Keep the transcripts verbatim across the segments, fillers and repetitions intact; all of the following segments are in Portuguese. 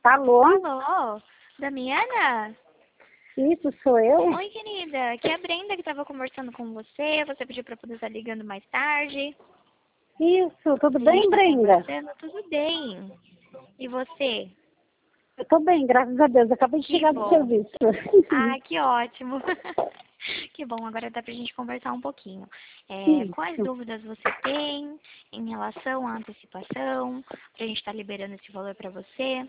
Alô? Alô, Damiana? Isso, sou eu? Oi, querida. Aqui é a Brenda que estava conversando com você. Você pediu para poder estar ligando mais tarde. Isso, tudo A gente bem, tá Brenda? conversando, tudo bem. E você? Eu tô bem, graças a Deus. Acabei de Que chegar do bom. serviço. Ah, que ótimo. Que bom, agora dá pra gente conversar um pouquinho. É, quais Isso. dúvidas você tem em relação à antecipação? Pra gente estar liberando esse valor para você?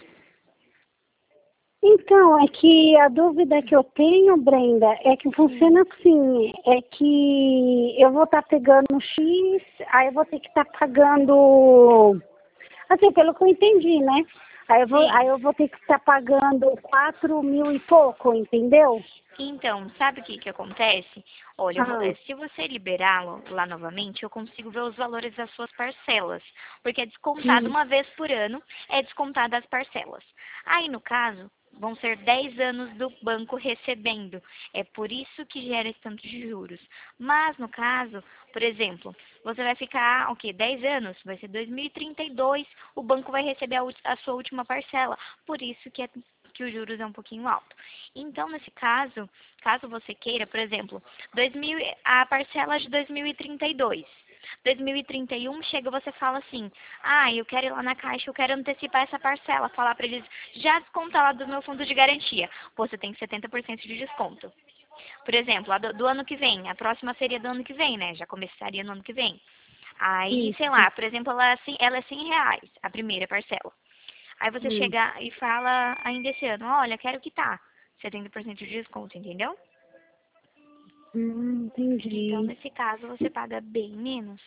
Então, é que a dúvida que eu tenho, Brenda, é que Sim. funciona assim, é que eu vou estar pegando um X, aí eu vou ter que estar pagando, assim, pelo que eu entendi, né? Aí eu vou, Sim. aí eu vou ter que estar pagando quatro mil e pouco, entendeu? Então, sabe o que que acontece? Olha, eu vou- Ah, eh, se você liberá-lo lá novamente, eu consigo ver os valores das suas parcelas, porque é descontado hum, uma vez por ano, é descontada as parcelas. Aí, no caso, vão ser dez anos do banco recebendo. É por isso que gera esse tanto de juros. Mas, no caso, por exemplo, você vai ficar, o quê? dez anos? Vai ser dois mil e trinta e dois, o banco vai receber a, ulti- a sua última parcela. Por isso que, é, que os juros é um pouquinho alto. Então, nesse caso, caso você queira, por exemplo, dois mil, a parcela de dois mil e trinta e dois. dois mil e trinta e um chega, você fala assim: ah, eu quero ir lá na caixa, eu quero antecipar essa parcela. Falar para eles: já desconta lá do meu fundo de garantia. Você tem setenta por cento de desconto. Por exemplo, a do, do ano que vem, a próxima seria do ano que vem, né? Já começaria no ano que vem. Aí, sei isso. lá, por exemplo, ela, é cem- ela é cem reais, a primeira parcela. Aí você Hum, chega e fala ainda esse ano: olha, quero quitar setenta por cento de desconto, entendeu? hum, Então, entendi. nesse caso, você paga bem menos.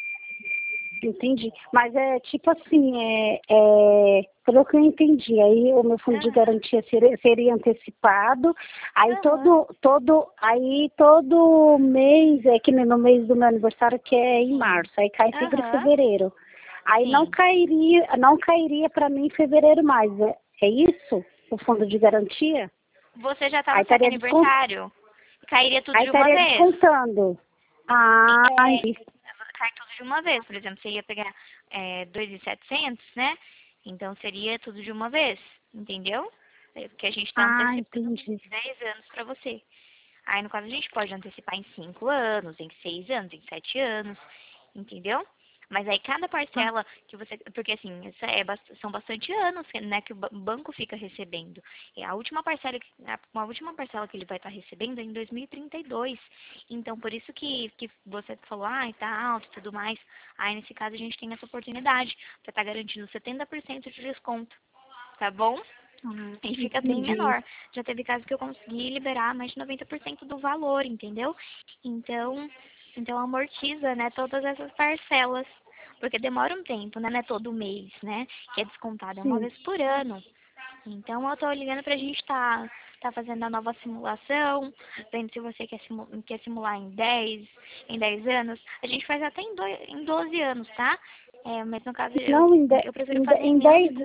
Entendi. Mas é tipo assim, é, é, pelo que eu entendi, aí o meu fundo de Aham, garantia seria, seria antecipado, aí aham, todo, todo, aí todo mês, é que nem no mês do meu aniversário, que é em sim. março, aí cai sempre em Aham, fevereiro. Aí não sim. cairia, não cairia para mim em fevereiro mais, é, é isso? O fundo de garantia? Você já tá Aí no seu estaria descont, aniversário. Cairia tudo aí de uma estaria vez. descontando. Ah, É, entendi. cai tudo de uma vez. Por exemplo, você ia pegar é, dois mil e setecentos, né? Então, seria tudo de uma vez. Entendeu? É, porque a gente está Ah, antecipando entendi. dez anos para você. Aí, no caso, a gente pode antecipar em cinco anos, em seis anos, em sete anos, entendeu? Mas aí cada Ah, parcela que você. Porque assim, isso é, bas- são bastante anos, né, que o ba- banco fica recebendo. E a última parcela, que- a, a última parcela que ele vai estar recebendo é em dois mil e trinta e dois. Então, por isso que, que você falou, ah, tá alto e tudo mais. Aí, nesse caso, a gente tem essa oportunidade para estar garantindo setenta por cento de desconto, tá bom? ah, E fica bem entendi. menor. Já teve caso que eu consegui liberar mais de noventa por cento do valor, entendeu? Então, então amortiza, né, todas essas parcelas. Porque demora um tempo, né? Não é todo mês, né? Que é descontado, é uma Sim. vez por ano. Então eu tô ligando pra gente tá, tá fazendo a nova simulação, vendo se você quer, simu quer simular em dez em dez anos. A gente faz até em, dois, em doze anos, tá? É, mas no caso eu, Não, em, de, eu prefiro em, de- fazer em em menos. dez,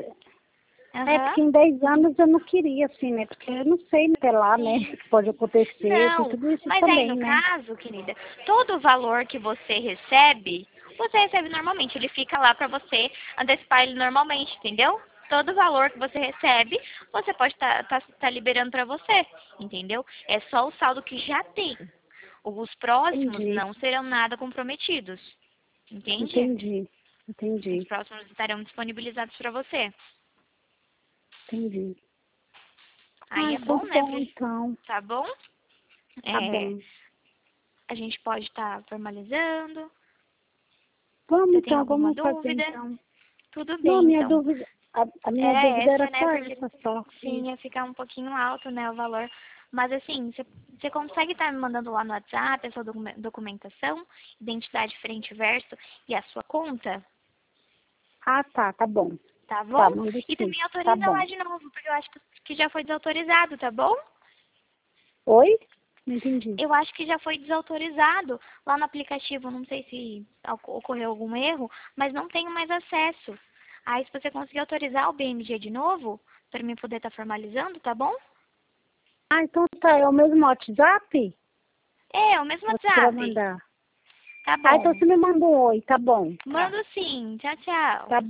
é Aham. porque em dez anos eu não queria, assim, né? Porque eu não sei até lá, né? O Sim. que pode acontecer, tem Não, tudo isso mas aí também, no né? caso, querida, todo o valor que você recebe, você recebe normalmente. Ele fica lá para você antecipar ele normalmente, entendeu? Todo o valor que você recebe, você pode estar tá, tá, tá liberando para você, entendeu? É só o saldo que já tem. Os próximos Entendi, não serão nada comprometidos, entende? entendi, Os entendi, próximos estarão disponibilizados para você. entendi. Ah, Aí é então bom, tá né? bom, pra- então. Tá bom? Tá É, bom. a gente pode estar formalizando. Vamos Você tem então, alguma vamos fazer dúvida? então. Tudo Não, a bem, minha então. dúvida, a, a minha Era dúvida era essa, né? só Porque essa só. sim, Isso. ia ficar um pouquinho alto, né, o valor. Mas assim, você você consegue estar me mandando lá no WhatsApp a sua docu- documentação, identidade frente e verso e a sua conta, Ah, tá, tá bom. tá Tá, bom? mando E sim. também Tá autoriza bom. lá de novo, porque eu acho que que já foi desautorizado, tá bom? Oi? Não entendi. Eu acho que já foi desautorizado lá no aplicativo. Não sei se oco- ocorreu algum erro, mas não tenho mais acesso. Aí, se você conseguir autorizar o B M G de novo, para mim poder estar formalizando, tá bom? Ah, então tá, é o mesmo WhatsApp? É, o mesmo Você vai WhatsApp. mandar. Tá Ah, então bom. você me manda um oi, tá bom. Tá. Mando sim. Tchau, tchau. Tá